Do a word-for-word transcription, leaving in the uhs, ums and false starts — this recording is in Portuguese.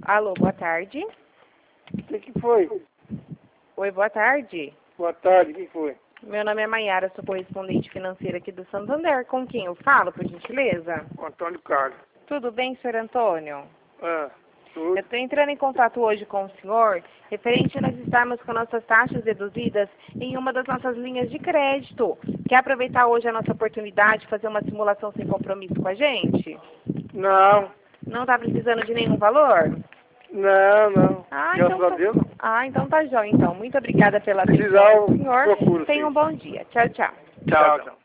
Alô, boa tarde. O que, que foi? Oi, boa tarde. Boa tarde, o que foi? Meu nome é Maiara, sou correspondente financeira aqui do Santander. Com quem eu falo, por gentileza? O Antônio Carlos. Tudo bem, senhor Antônio? Ah, tudo. Eu estou entrando em contato hoje com o senhor, referente a nós estarmos com nossas taxas deduzidas em uma das nossas linhas de crédito. Quer aproveitar hoje a nossa oportunidade de fazer uma simulação sem compromisso com a gente? Não, Não está precisando de nenhum valor? não, não. Ah, Graças então a tá... Deus. Ah, então tá jóia, então. Muito obrocada pela Se precisar, atenção eu do senhor. procuro, Tenha sim. um bom dia. Tchau, tchau. Tchau, tchau.